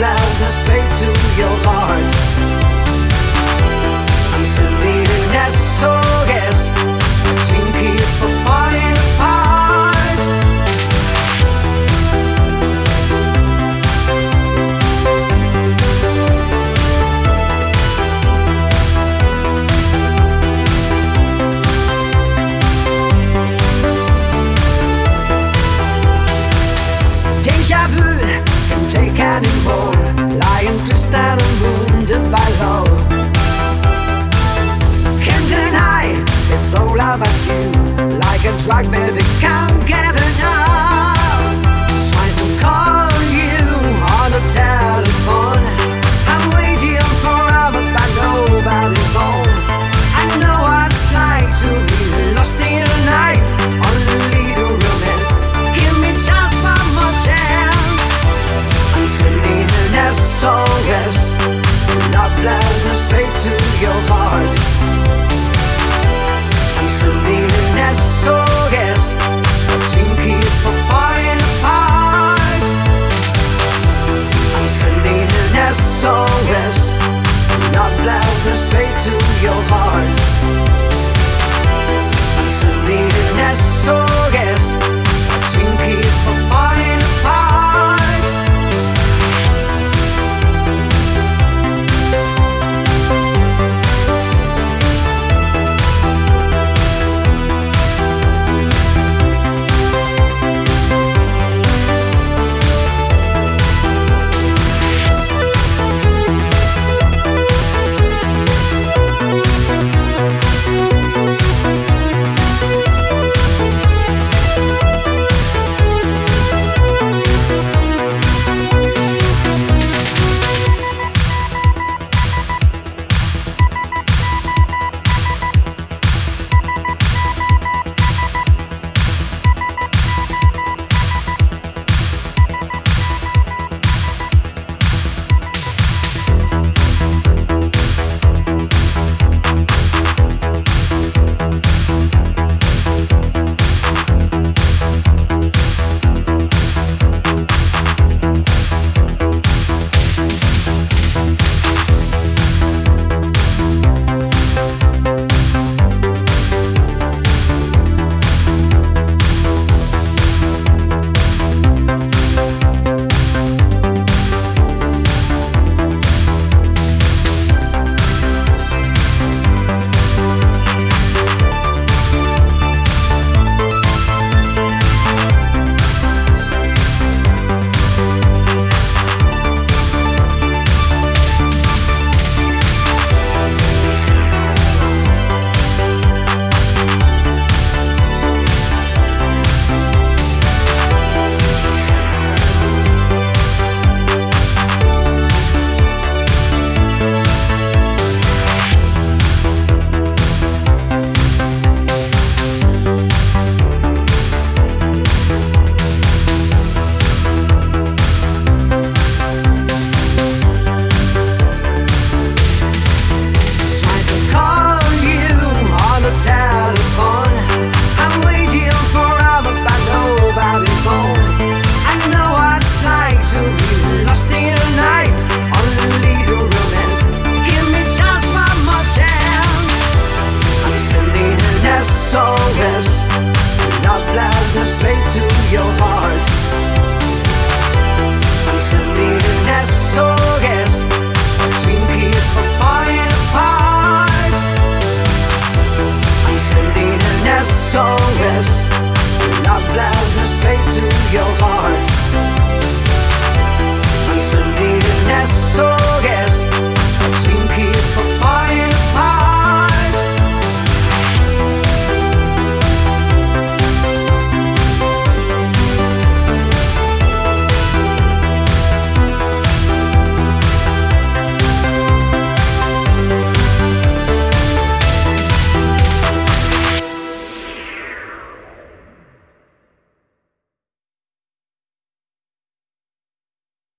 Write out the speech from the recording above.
blood straight to your heart. I'm sending an SOS. Between people falling apart. Deja vu can't take anymore. Lying, twisted and wounded by love. Can't deny it's all about you. Like a drug, baby, can't get enough. Trying to call you on the telephone. I'm waiting for hours but nobody's home. I know what it's like to be lost in the night. Only the room is give me just one more chance. I'm sending an SOS. Love blood straight to your heart. I'm sending an SOS.